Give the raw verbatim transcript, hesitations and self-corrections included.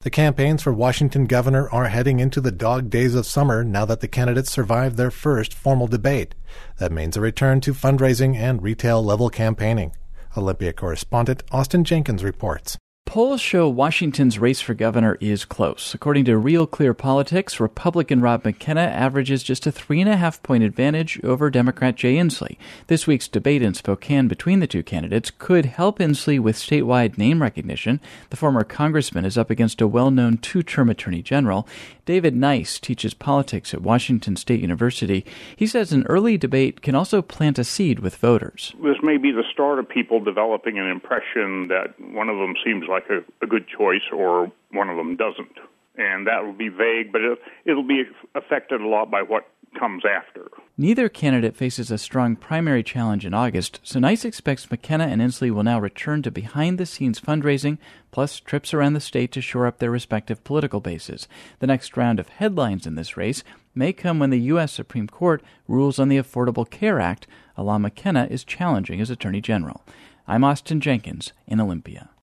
The campaigns for Washington governor are heading into the dog days of summer now that the candidates survived their first formal debate. That means a return to fundraising and retail-level campaigning. Olympia correspondent Austin Jenkins reports. Polls show Washington's race for governor is close. According to Real Clear Politics, Republican Rob McKenna averages just a three and a half point advantage over Democrat Jay Inslee. This week's debate in Spokane between the two candidates could help Inslee with statewide name recognition. The former congressman is up against a well-known two-term attorney general. David Nice teaches politics at Washington State University. He says an early debate can also plant a seed with voters. This may be the start of people developing an impression that one of them seems like a, a good choice or one of them doesn't. And that will be vague, but it, it'll be affected a lot by what comes after. Neither candidate faces a strong primary challenge in August, so Nice expects McKenna and Inslee will now return to behind-the-scenes fundraising, plus trips around the state to shore up their respective political bases. The next round of headlines in this race may come when the U S Supreme Court rules on the Affordable Care Act, a law McKenna is challenging as Attorney General. I'm Austin Jenkins in Olympia.